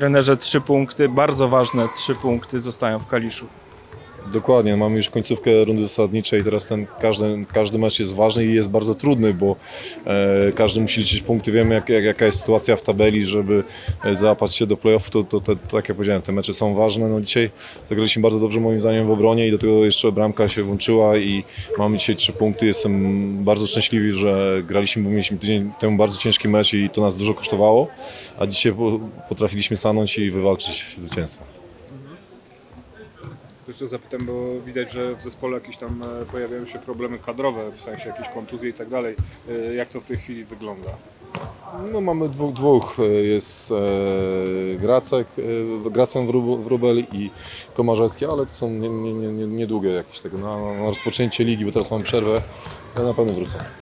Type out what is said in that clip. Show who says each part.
Speaker 1: Trenerze, 3 punkty, bardzo ważne 3 punkty zostają w Kaliszu.
Speaker 2: Dokładnie, mamy już końcówkę rundy zasadniczej, teraz każdy mecz jest ważny i jest bardzo trudny, bo każdy musi liczyć punkty, wiemy jaka jest sytuacja w tabeli, żeby załapać się do play-off, to tak jak powiedziałem, te mecze są ważne. No dzisiaj zagraliśmy bardzo dobrze moim zdaniem w obronie i do tego jeszcze bramka się włączyła i mamy dzisiaj 3 punkty. Jestem bardzo szczęśliwy, że graliśmy, bo mieliśmy tydzień temu bardzo ciężki mecz i to nas dużo kosztowało, a dzisiaj potrafiliśmy stanąć i wywalczyć zwycięstwo.
Speaker 3: Jeszcze zapytam, bo widać, że w zespole jakieś tam pojawiają się problemy kadrowe, w sensie jakieś kontuzje i tak dalej. Jak to w tej chwili wygląda?
Speaker 2: No mamy dwóch. Jest Gracjan Wróbel i Komarzewski, ale to są niedługie jakieś tego na rozpoczęcie ligi, bo teraz mamy przerwę, ale na pewno wrócą.